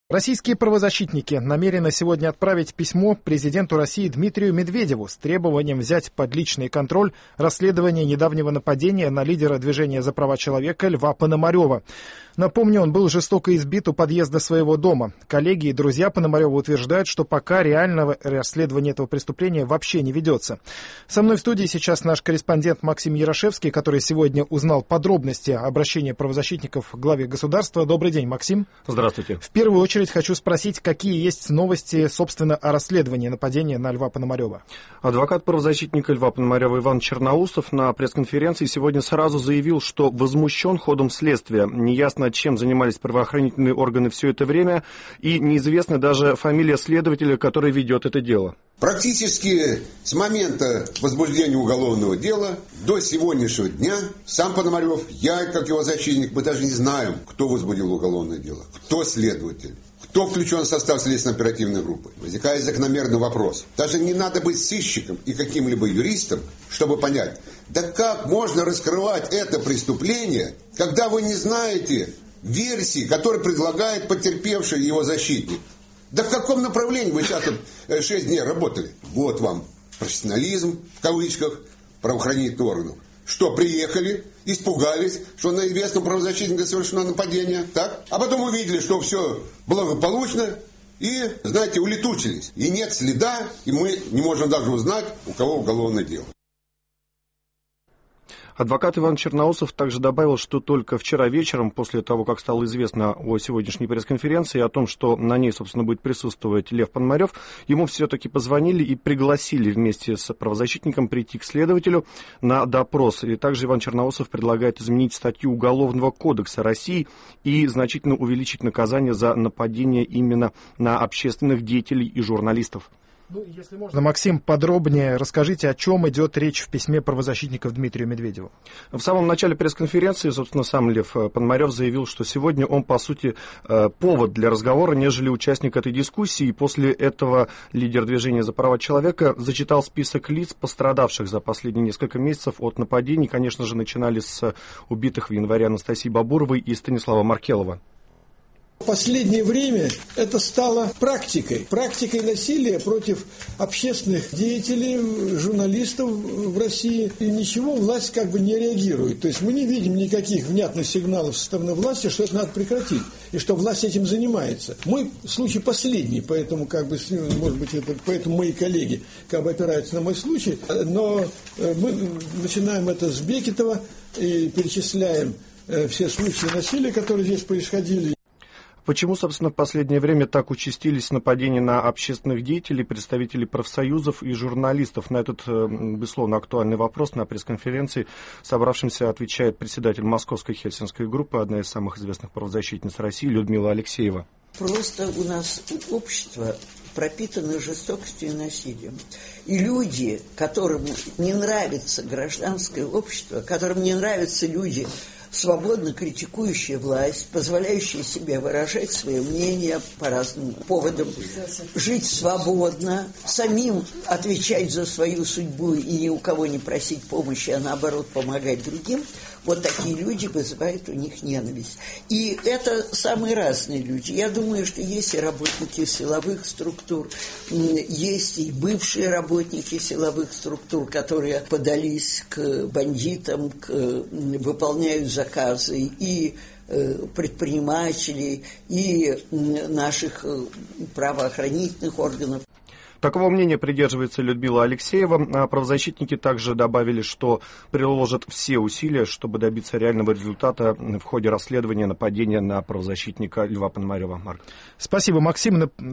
Российские правозащитники намерены сегодня отправить письмо президенту России Дмитрию Медведеву с требованием взять под личный контроль расследование недавнего нападения на лидера движения за права человека Льва Пономарева. Напомню, он был жестоко избит у подъезда своего дома. Коллеги и друзья Пономарева утверждают, что пока реального расследования этого преступления вообще не ведется. Со мной в студии сейчас наш корреспондент Максим Ярошевский, который сегодня узнал подробности обращения правозащитников к главе государства. Добрый день, Максим. Здравствуйте. В первую очередь хочу спросить, какие есть новости, собственно, о расследовании нападения на Льва Пономарева. Адвокат правозащитника Льва Пономарева Иван Черноусов на пресс-конференции сегодня сразу заявил, что возмущен ходом следствия. Неясно, чем занимались правоохранительные органы все это время, и неизвестна даже фамилия следователя, который ведет это дело. Практически с момента возбуждения уголовного дела до сегодняшнего дня сам Пономарев, я как его защитник, мы даже не знаем, кто возбудил уголовное дело, кто следователь, кто включен в состав следственно-оперативной группы. Возникает закономерный вопрос. Даже не надо быть сыщиком и каким-либо юристом, чтобы понять, да как можно раскрывать это преступление, когда вы не знаете версии, которые предлагает потерпевший его защитник. Да в каком направлении вы сейчас 6 дней работали? Вот вам профессионализм, в кавычках, правоохранительных органов. Что, приехали, испугались, что на известного правозащитника совершено нападение, так? А потом увидели, что все благополучно, и, знаете, улетучились. И нет следа, и мы не можем даже узнать, у кого уголовное дело. Адвокат Иван Черноусов также добавил, что только вчера вечером, после того, как стало известно о сегодняшней пресс-конференции, о том, что на ней, собственно, будет присутствовать Лев Пономарев, ему все-таки позвонили и пригласили вместе с правозащитником прийти к следователю на допрос. И также Иван Черноусов предлагает изменить статью Уголовного кодекса России и значительно увеличить наказание за нападение именно на общественных деятелей и журналистов. Если можно, Максим, подробнее расскажите, о чем идет речь в письме правозащитников Дмитрию Медведеву. В самом начале пресс-конференции, собственно, сам Лев Пономарев заявил, что сегодня он, по сути, повод для разговора, нежели участник этой дискуссии. И после этого лидер движения за права человека зачитал список лиц, пострадавших за последние несколько месяцев от нападений. Конечно же, начинали с убитых в январе Анастасии Бабуровой и Станислава Маркелова. В последнее время это стало практикой насилия против общественных деятелей, журналистов в России. И ничего власть как бы не реагирует. То есть мы не видим никаких внятных сигналов со стороны власти, что это надо прекратить, и что власть этим занимается. Мой случай последний, поэтому, как бы, может быть, поэтому мои коллеги как бы опираются на мой случай. Но мы начинаем это с Бекетова и перечисляем все случаи насилия, которые здесь происходили. Почему, собственно, в последнее время так участились нападения на общественных деятелей, представителей профсоюзов и журналистов? На этот, безусловно, актуальный вопрос на пресс-конференции собравшимся отвечает председатель Московской Хельсинской группы, одна из самых известных правозащитниц России, Людмила Алексеева. Просто у нас общество пропитано жестокостью и насилием. И люди, которым не нравится гражданское общество, которым не нравятся люди, свободно критикующие власть, позволяющие себе выражать свое мнение по разным поводам, жить свободно, самим отвечать за свою судьбу и ни у кого не просить помощи, а наоборот помогать другим, вот такие люди вызывают у них ненависть. И это самые разные люди. Я думаю, что есть и работники силовых структур, есть и бывшие работники силовых структур, которые подались к бандитам, выполняют заказы, и предпринимателей, и наших правоохранительных органов. Такого мнения придерживается Людмила Алексеева. Правозащитники также добавили, что приложат все усилия, чтобы добиться реального результата в ходе расследования нападения на правозащитника Льва Пономарева. Марк. Спасибо, Максим.